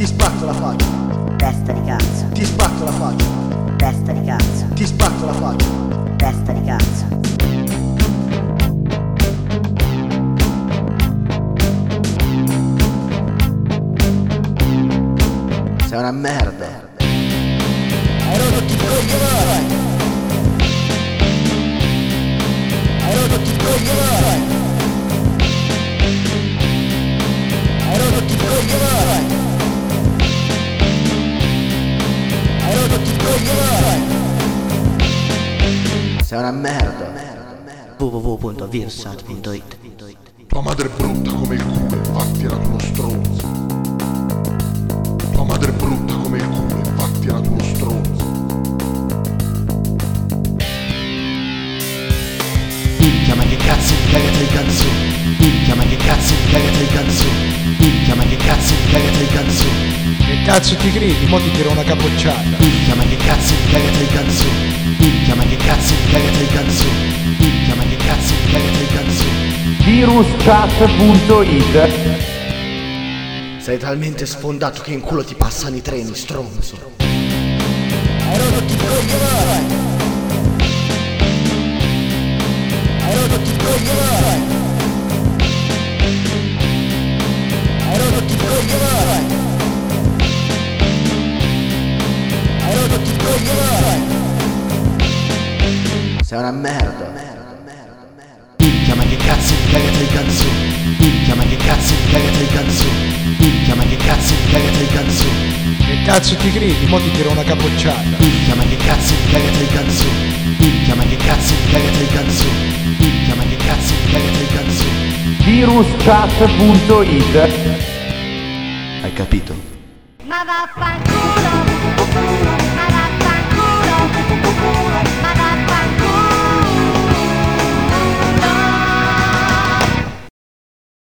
spacco la faccia. Testa di cazzo. Ti spacco la faccia. Testa di cazzo. Ti spacco la faccia. Testa di cazzo. Sei una merda. Hai rotto i coglioni. Hai rotto i coglioni. Hai rotto i coglioni. Hai rotto i coglioni. Sei una merda. www.virsat.it. Tua madre è brutta come il culo, infatti era uno stronzo. Tua madre è brutta come il culo, infatti era uno stronzo. Minchia ma che cazzo di cagata di canzoni. Minchia ma che cazzo di cagata di canzoni. Minchia ma che cazzo di cagata di canzoni. Che cazzo ti credi? Mo ti tiro una capocciata. Minchia ma che cazzo di cagata di canzoni. Minchia ma che cazzo di cagata di canzoni. Minchia ma che cazzo di cagata di canzoni. Viruschat.it. Sei talmente sfondato che in culo ti passano i treni, stronzo. Hai rotto i coglioni. Hai rotto i coglioni. Hai rotto i coglioni. Hai rotto i coglioni. Sei una merda. Minchia ma che cazzo di cagata di canzoni. Minchia ma che cazzo di cagata di canzoni. Minchia ma che cazzo di cagata di canzoni. Che cazzo ti credi? Mo ti tiro una capocciata. Minchia ma che cazzo di cagata di canzoni. Minchia ma che cazzo di cagata di canzoni. Minchia ma che cazzo di cagata di canzoni. Viruschat.it. Hai capito? Ma vaffanculo.